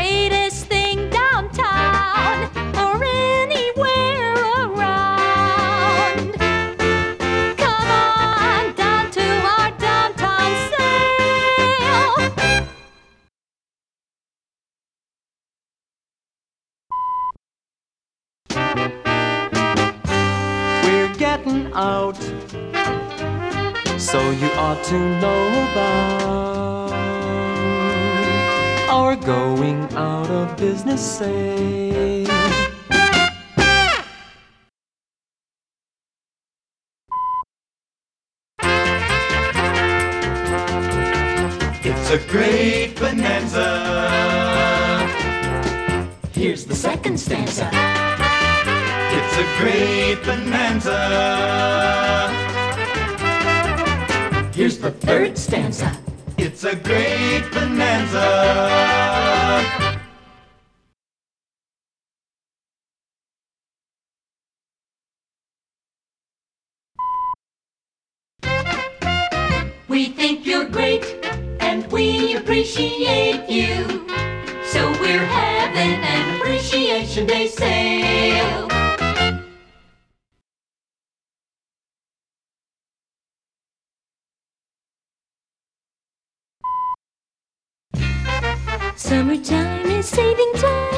greatest thing downtown or anywhere around. Come on down to our downtown sale. We're getting out, so you ought to know about our going out of business sale. It's a great bonanza. Here's the second stanza. It's a great bonanza. Here's the third stanza. It's a great bonanza. We think you're great and we appreciate you, so we're having an Appreciation Day sale. Summertime is saving time.